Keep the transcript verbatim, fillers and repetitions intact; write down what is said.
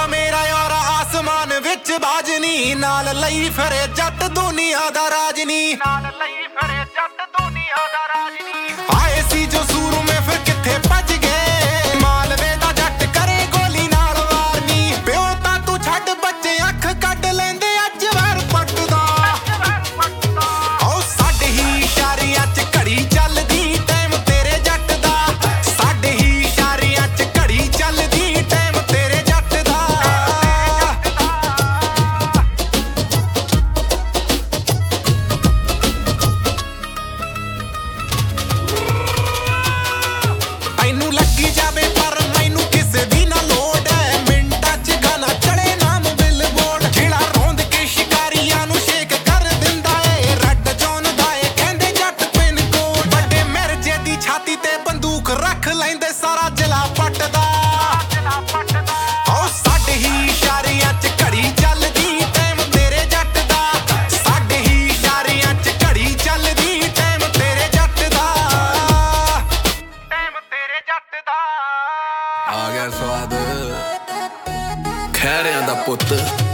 ਮੇਰਾ ਯਾਰ ਆਸਮਾਨ ਵਿੱਚ ਬਾਜਨੀ ਨਾਲ ਲਈ ਫਿਰੇ ਜੱਟ ਦੁਨੀਆ ਦਾ ਰਾਜਨੀ ਨਾਲ ਲਈ ਫਿਰੇ ਜੱਟ ਦੁਨੀਆ ਦਾ ਰਾਜਨੀ ਆਏ ਸੀ ਜੋ ਸੂਰਮੇ ਫਿਰ ਕਿੱਥੇ ਭੱਜ ਗਏ ਮਾਲਵੇ ਦਾ ਜੱਟ ਕਰੇ ਗੋਲੀ ਨਾਲ ਵਾਰਨੀ ਪਿਓ ਤਾਂ ਤੂੰ ਛੱਡ ਬੱਚੇ ਅੱਖ ਕੱਢ ਲੈਂਦੇ ਅੱਜ ਵਾਰ ਪੱਟਦਾ ਓ ਸਾਡੇ ਹੀ ਇਸ਼ਾਰਿਆਂ 'ਚ ਘੜੀ ਚੱਲਦੀ ਟਾਈਮ ਤੇਰੇ ਜੱਟ ਦਾ ਸਾਡੇ ਹੀ ਇਸ਼ਾਰਿਆਂ 'ਚ ਘੜੀ ਚੱਲਦੀ ਟਾਈਮ ਤੇਰੇ ਜੱਟ ਦਾ ਮੈਨੂੰ ਲੱਗੀ ਜਾਵੇ ਪਰ ਮੈਨੂੰ ਕਿਸੇ ਦੀ ਨਾ ਲੋੜ ਐ ਮਿੰਟਾਂ 'ਚ ਗਾਣਾ ਚੜੇ ਨਾਮ ਬਿਲਬੋਰਡ ਜਿਹੜਾ ਰੋਂਦ ਕੇ ਸ਼ਿਕਾਰੀਆਂ ਨੂੰ ਸ਼ੇਕ ਕਰ ਦਿੰਦਾ ਏ ਰੈੱਡ ਜੋਨ ਦਾ ਏ ਕਹਿੰਦੇ ਜੱਟ ਪਿੰਨ ਕੋਡ ਵੱਡੇ ਮਿਰਜੇ ਦੀ ਛਾਤੀ ਤੇ ਬੰਦੂਕ ਰੱਖ ਲੈਂਦੇ ਸਾਰਾ ਜ਼ਿਲ੍ਹਾ ਪੱਟਦਾ ਓ ਸਾਡੇ ਹੀ ਇਸ਼ਾਰਿਆਂ 'ਚ ਘੜੀ ਚੱਲਦੀ ਟਾਈਮ ਤੇਰੇ ਜੱਟ ਦਾ ਸਾਡੇ ਹੀ ਇਸ਼ਾਰਿਆਂ 'ਚ ਘੜੀ ਚੱਲਦੀ ਟਾਈਮ ਤੇਰੇ ਜੱਟ ਦਾ ਟਾਈਮ ਤੇਰੇ ਜੱਟ ਦਾ ਆ ਗਿਆ ਸਵਾਦ ਖੈਰਿਆਂ ਦਾ ਪੁੱਤ।